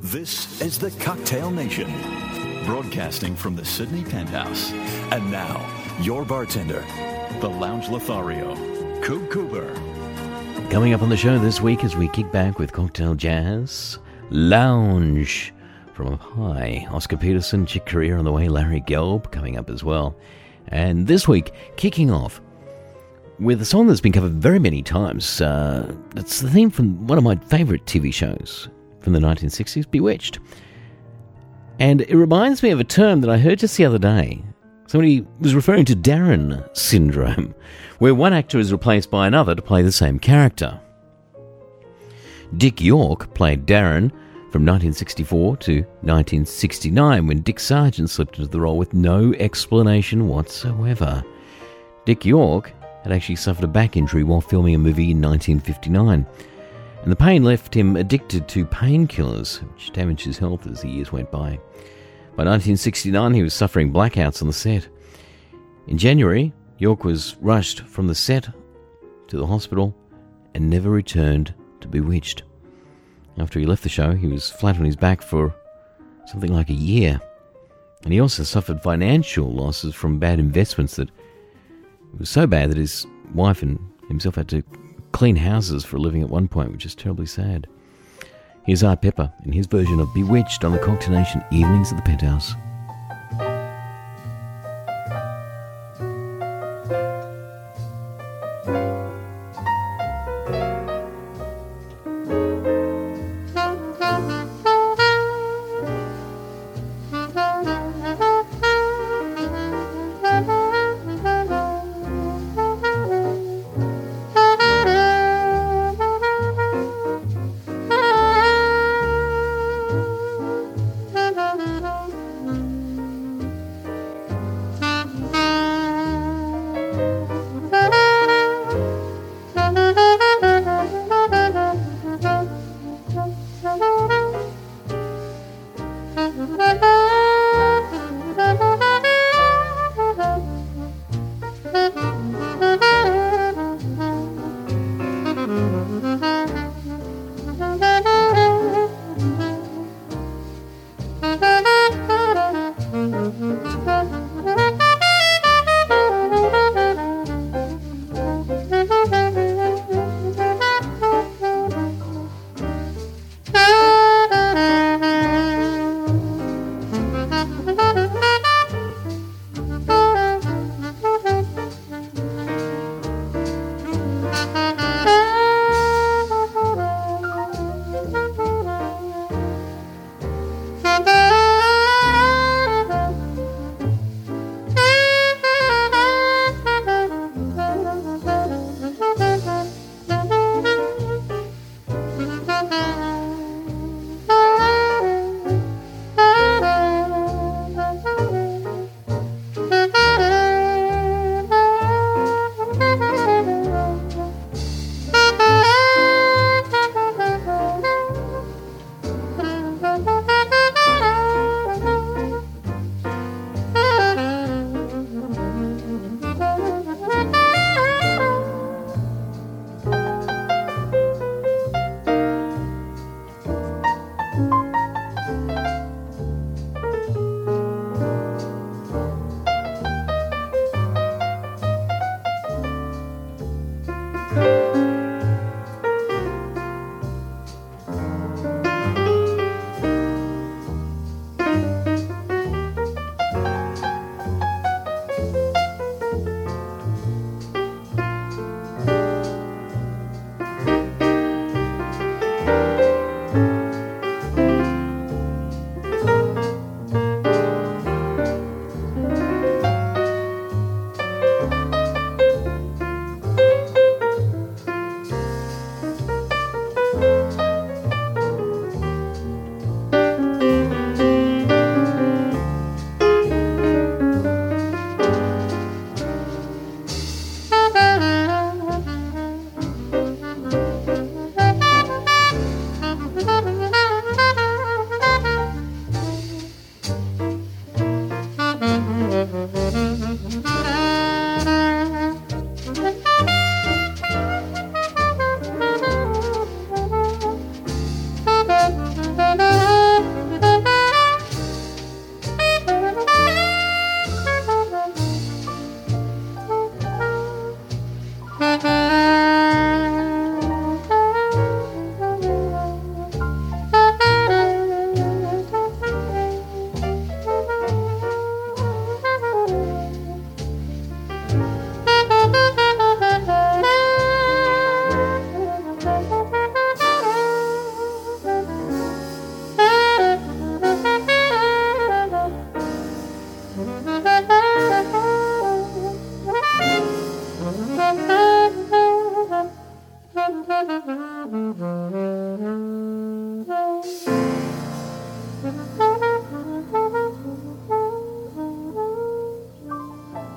This is the Cocktail Nation, broadcasting from the Sydney Penthouse. And now, your bartender, the Lounge Lothario, Coop Cooper. Coming up on the show this week as we kick back with Cocktail Jazz, Lounge from Up High, Oscar Peterson, Chick Corea on the way, Larry Gelb coming up as well. And this week, kicking off with a song that's been covered very many times. It's the theme from one of my favourite TV shows from the 1960s, Bewitched. And it reminds me of a term that I heard just the other day. Somebody was referring to Darren syndrome, where one actor is replaced by another to play the same character. Dick York played Darren from 1964 to 1969, when Dick Sargent slipped into the role with no explanation whatsoever. Dick York had actually suffered a back injury while filming a movie in 1959, and the pain left him addicted to painkillers, which damaged his health as the years went by. By 1969, he was suffering blackouts on the set. In January, York was rushed from the set to the hospital and never returned to Bewitched. After he left the show, he was flat on his back for something like a year. And he also suffered financial losses from bad investments that it was so bad that his wife and himself had to clean houses for a living at one point, which is terribly sad. Here's Art Pepper in his version of Bewitched on the Cocktail Nation Evenings at the Penthouse.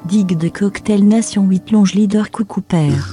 Digue de Cocktail Nation 8 Longe Leader Coucou Père.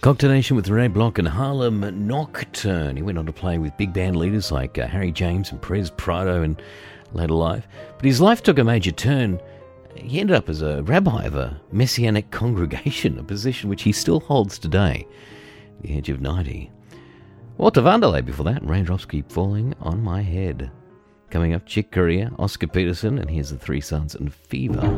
Cocktail Nation with Ray Block and Harlem Nocturne. He went on to play with big band leaders like Harry James and Perez Prado in later life. But his life took a major turn. He ended up as a rabbi of a Messianic congregation, a position which he still holds today, at the age of 90. Walter Vanderlei before that, Raindrops Keep Falling on My Head. Coming up, Chick Corea, Oscar Peterson, and here's the Three Sons and Fever.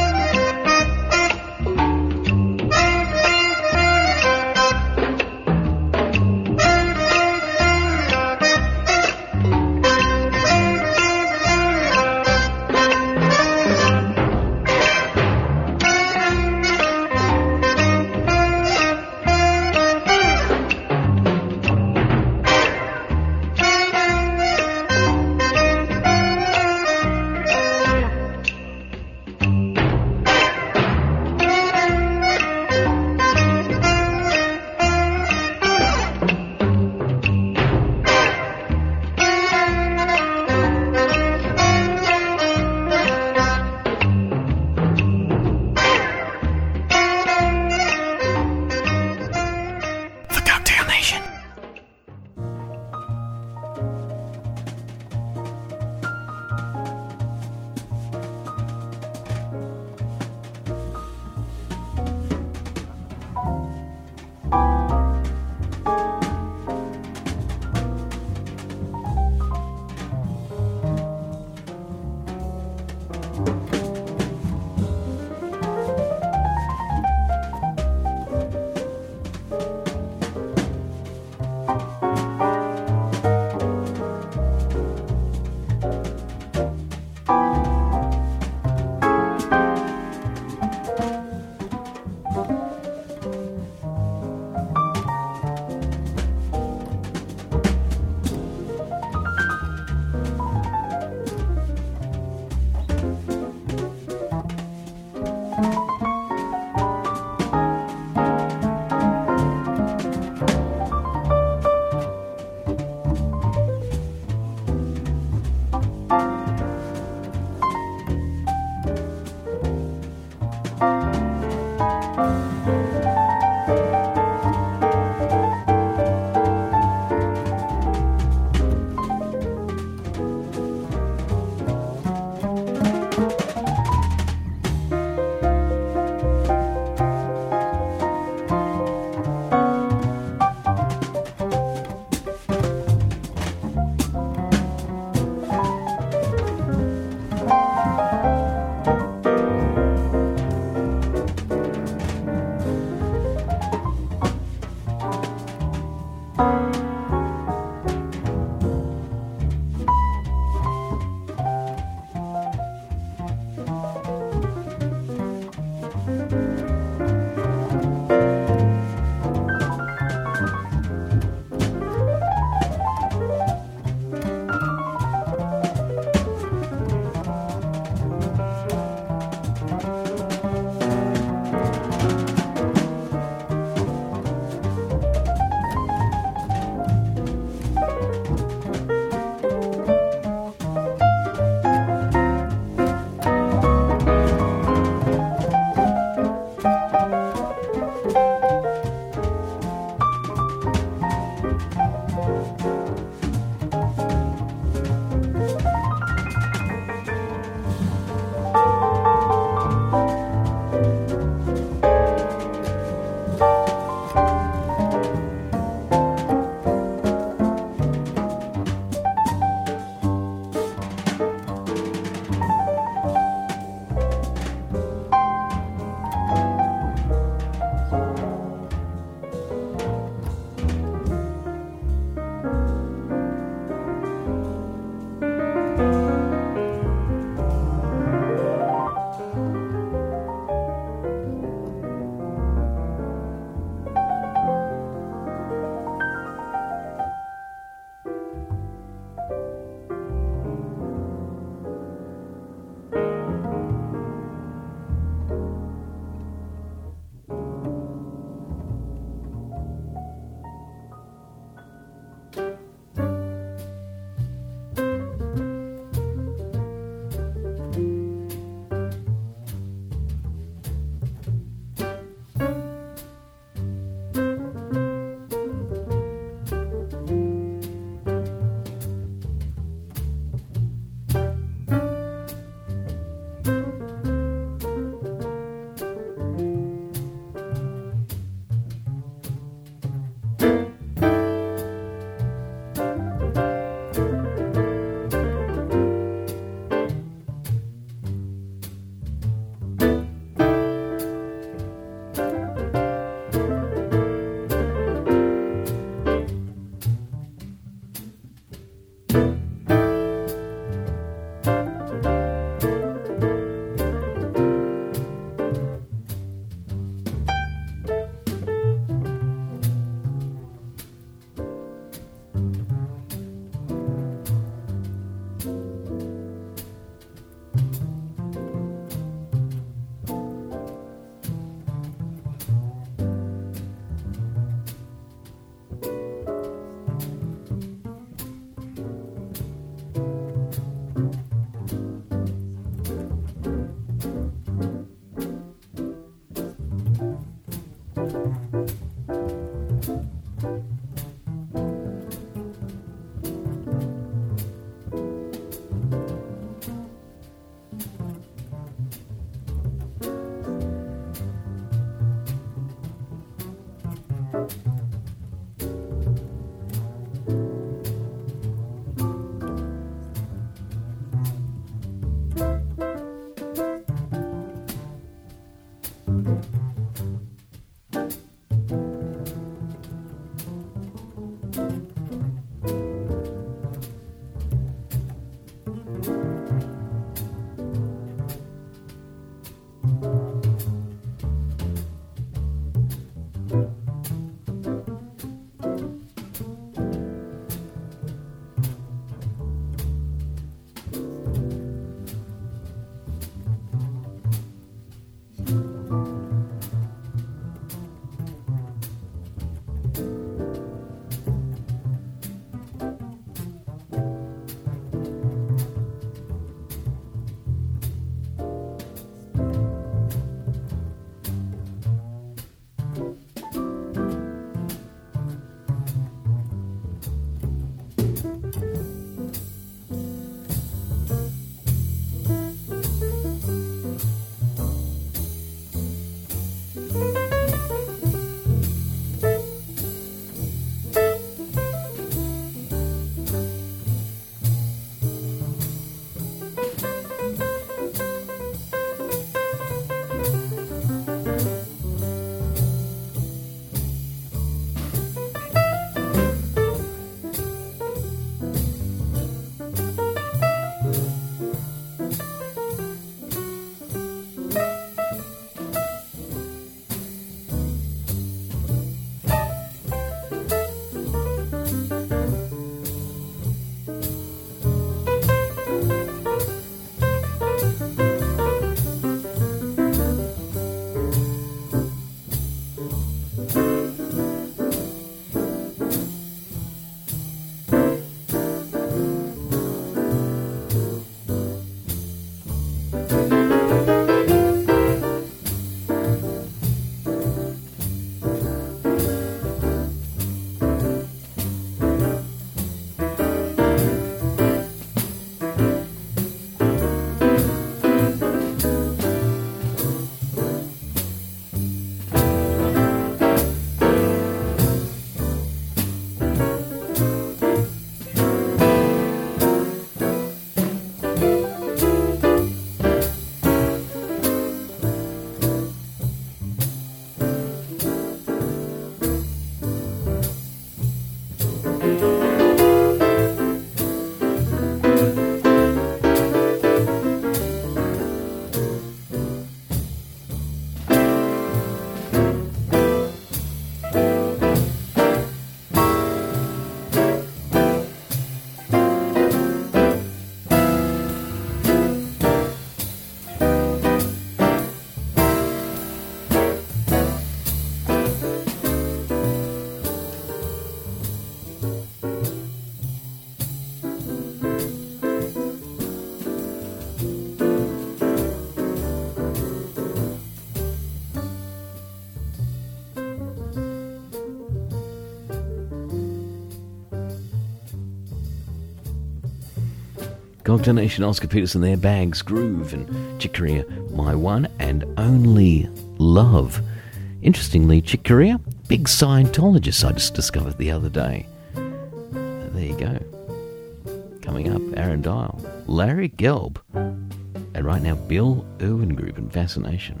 Cocktail Nation, Oscar Peterson, their Bags, Groove, and Chick Corea, My One and Only Love. Interestingly, Chick Corea, big Scientologist, I just discovered the other day. There you go. Coming up, Aaron Dial, Larry Gelb, and right now, Bill Irwin Group and Fascination.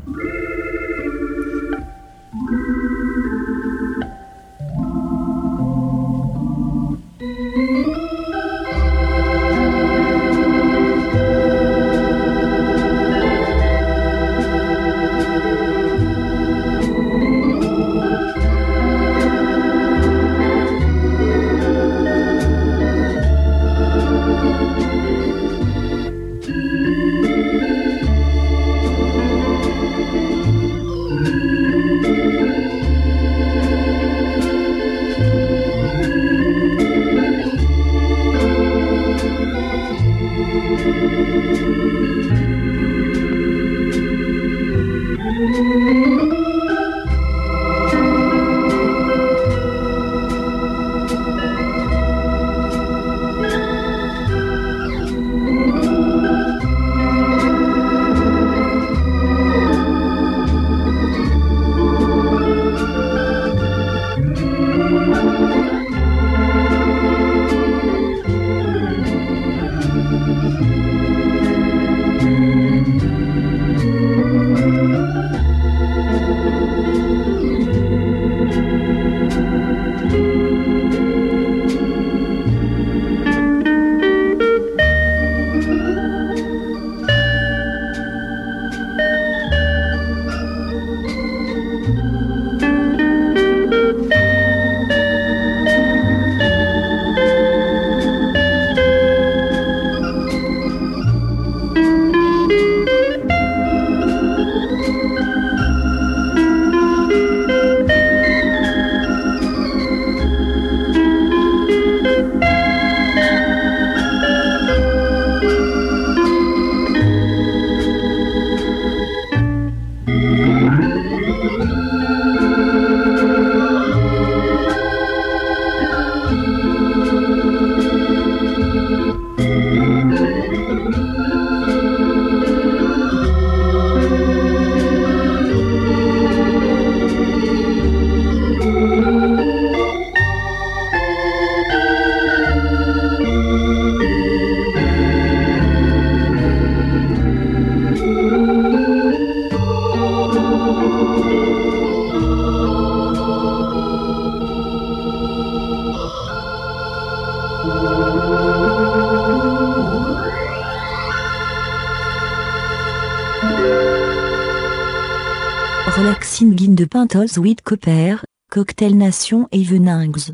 Relaxing Guine de Pintols with Copper, Cocktail Nation Evenings.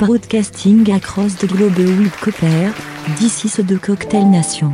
Broadcasting across the globe with Cooper, this is the Cocktail Nation.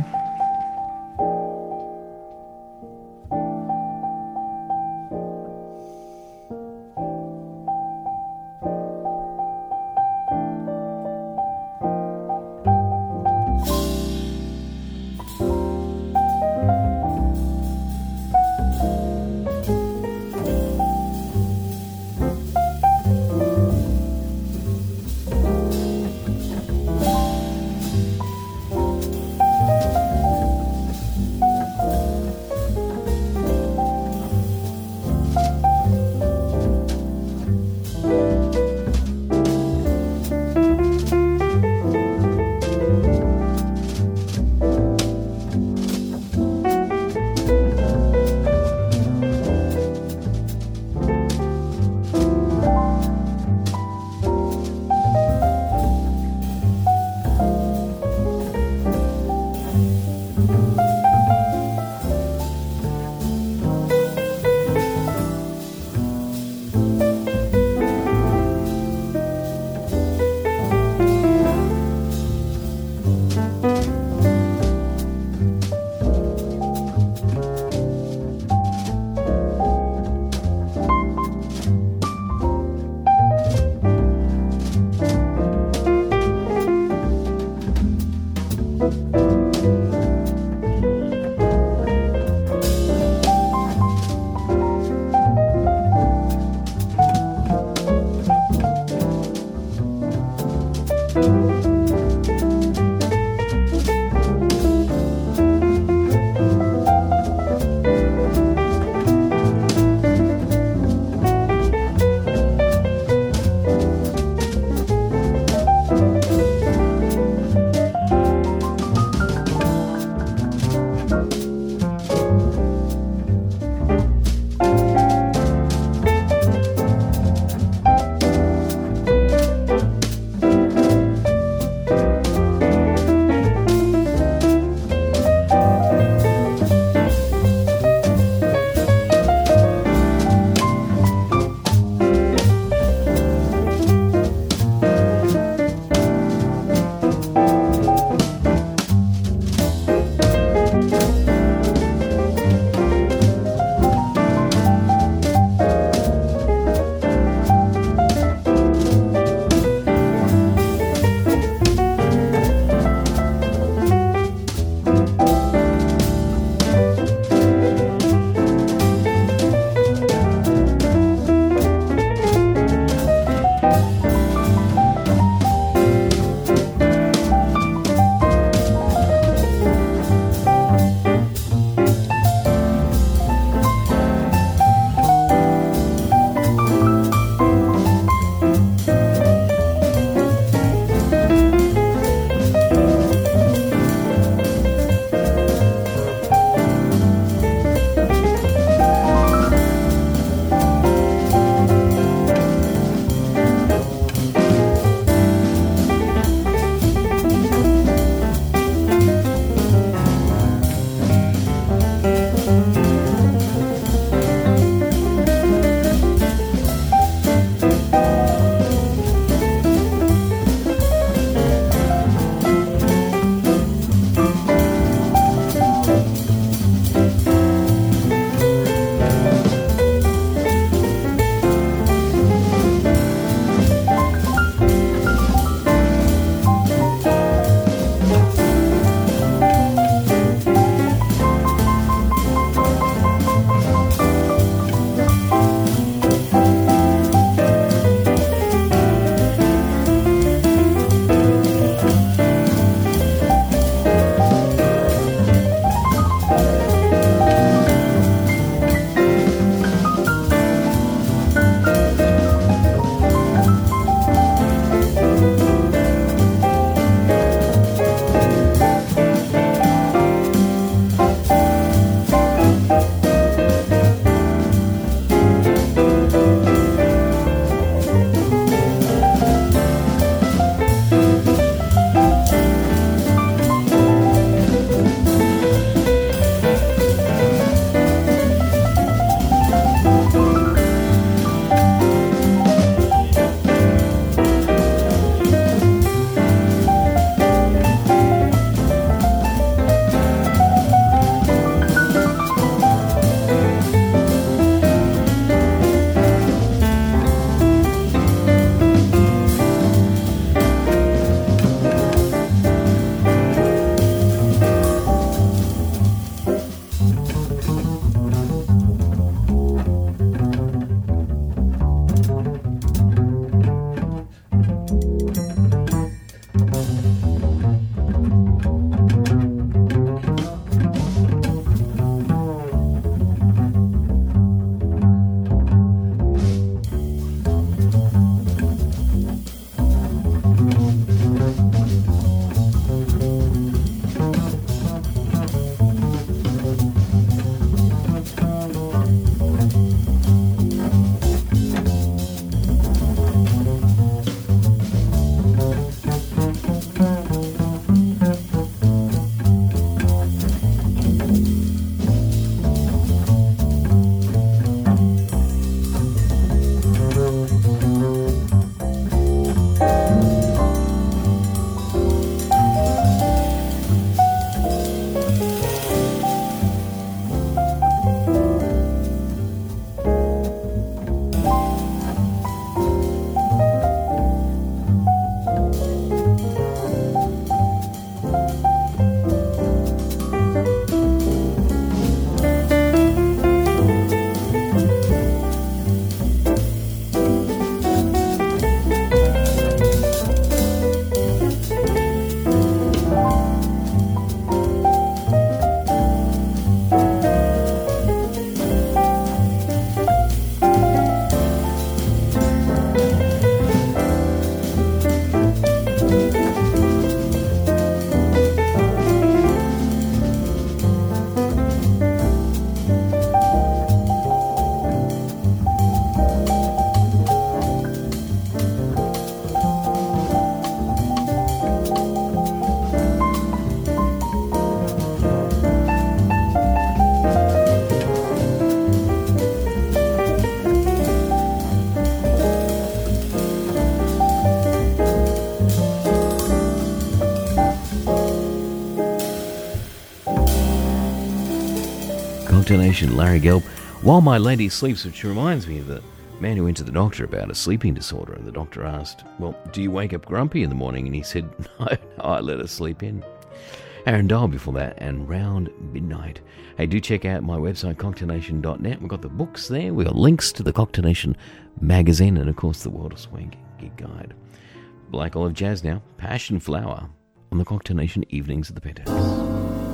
Cocktail Nation, Larry Gelb. While my lady sleeps, which reminds me of the man who went to the doctor about a sleeping disorder, and the doctor asked, well, do you wake up grumpy in the morning? And he said, no, I let her sleep in. Aaron Dial before that, and Round Midnight. Hey, do check out my website, cocktailnation.net. We've got the books there. We've got links to the Cocktail Nation magazine and, of course, the World of Swing Gig Guide. Black Olive Jazz now, Passion Flower, on the Cocktail Nation evenings at the Penthouse.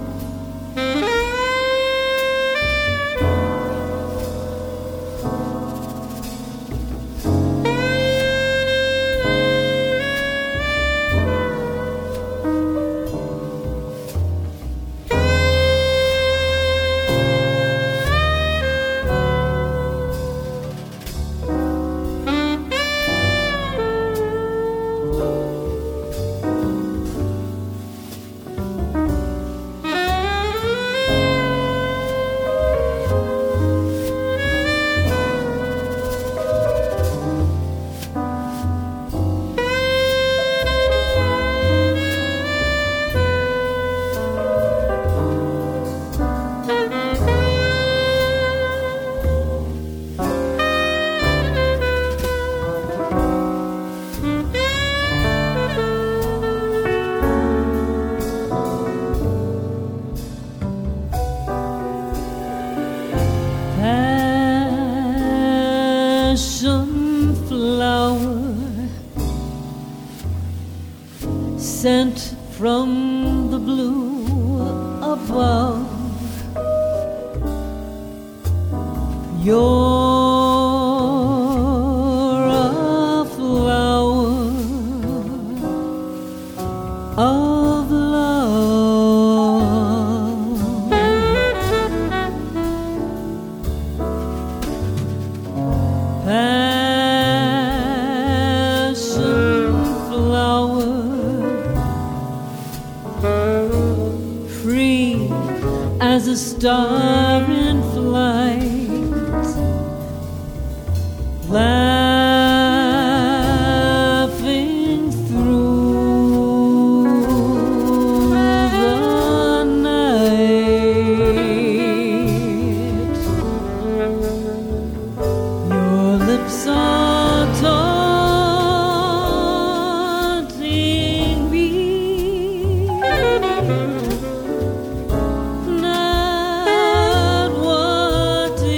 Sent from the blue above, you're a flower of love. Passion flower, free as a star in flight, laughing through the night. Your lips are taunting me, not what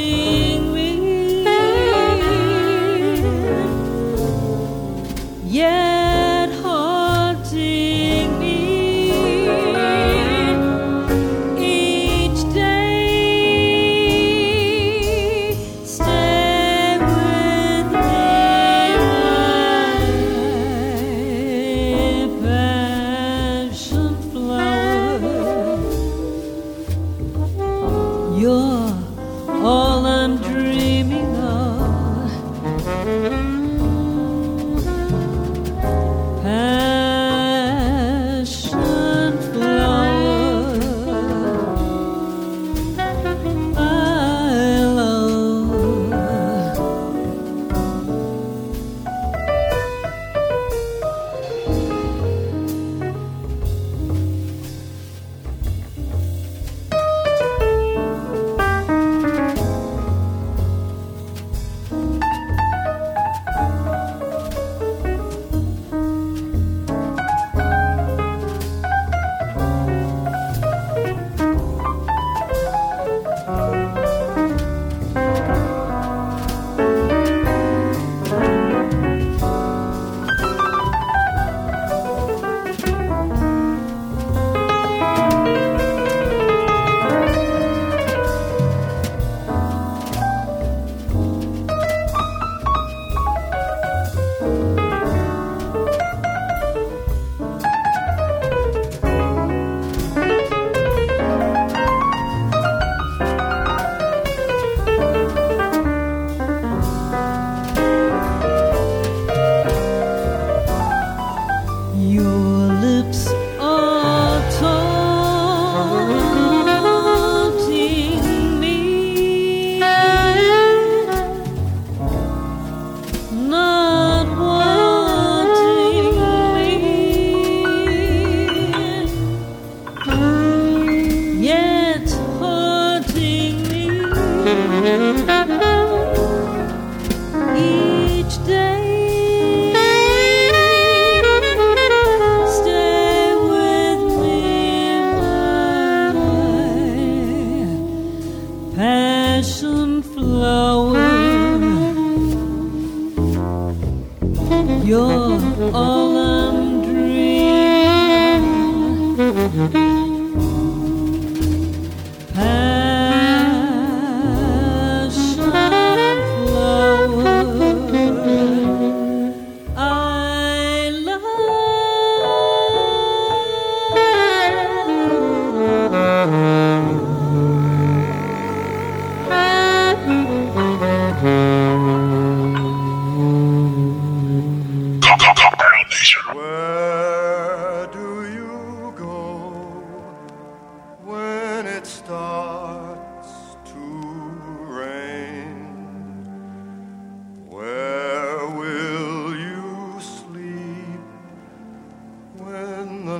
the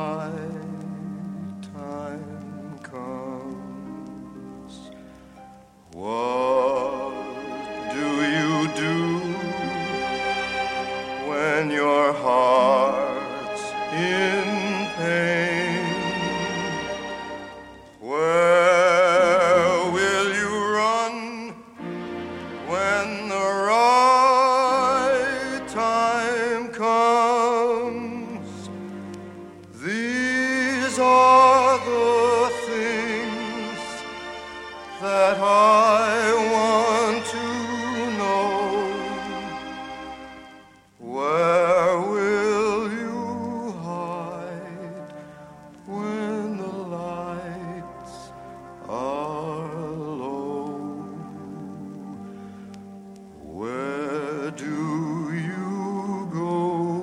night time comes, what do you do when your heart's in pain? Where will you run when the right time comes? These are the things that I want to know. Where will you hide when the lights are low? Where do you go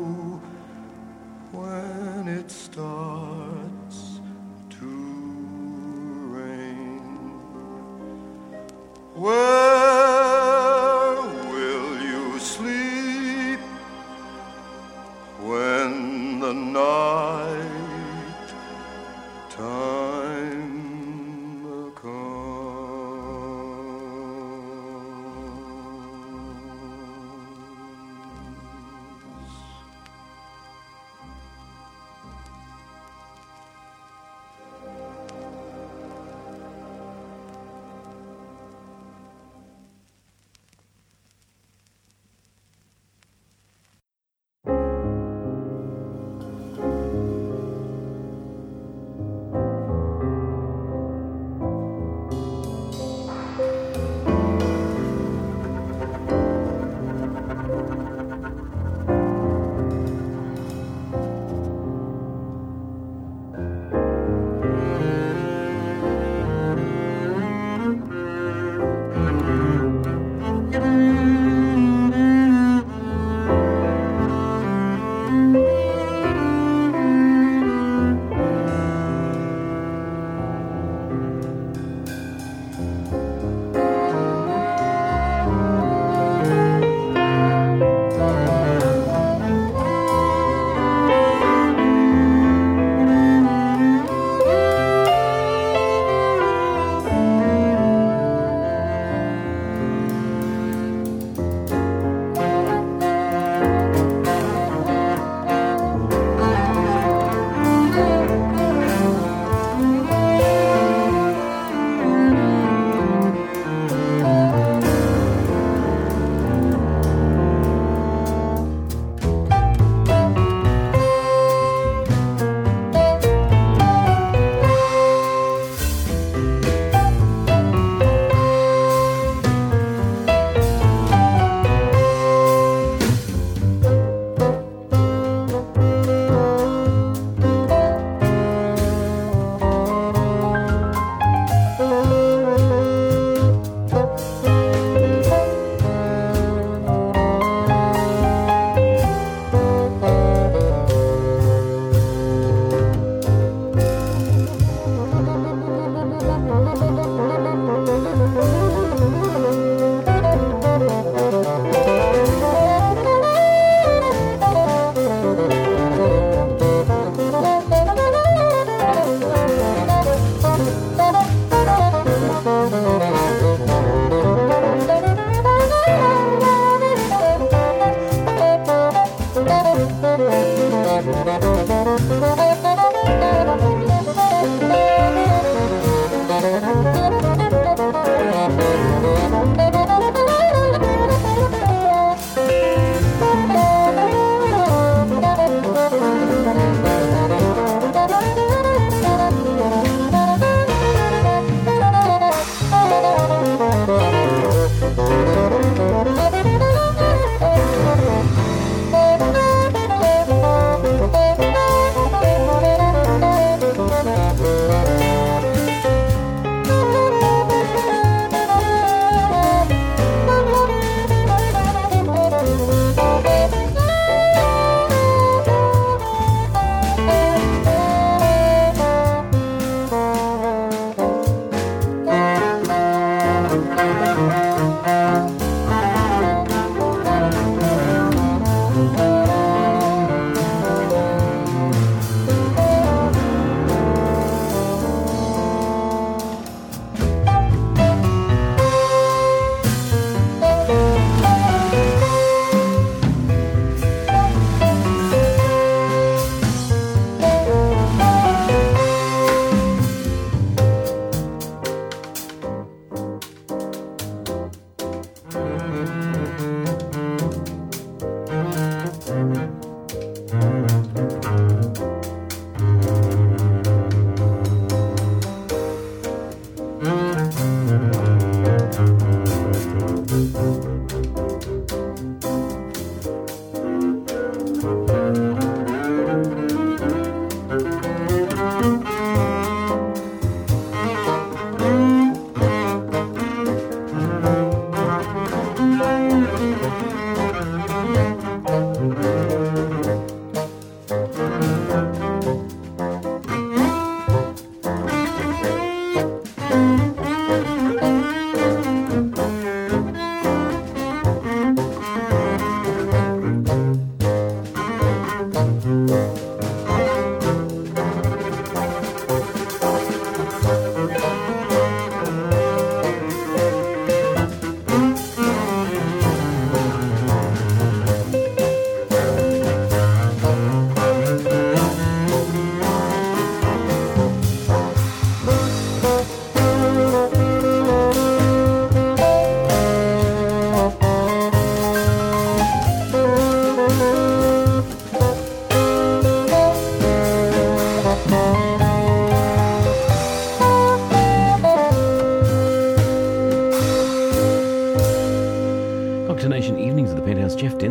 when it starts to rain? Where will you sleep when the night time comes?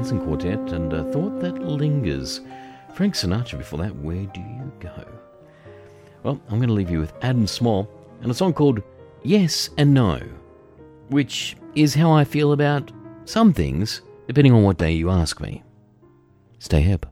Dancing Quartet, and Thought That Lingers. Frank Sinatra before that, Where Do You Go? Well, I'm going to leave you with Adam Small and a song called Yes and No, which is how I feel about some things, depending on what day you ask me. Stay hip.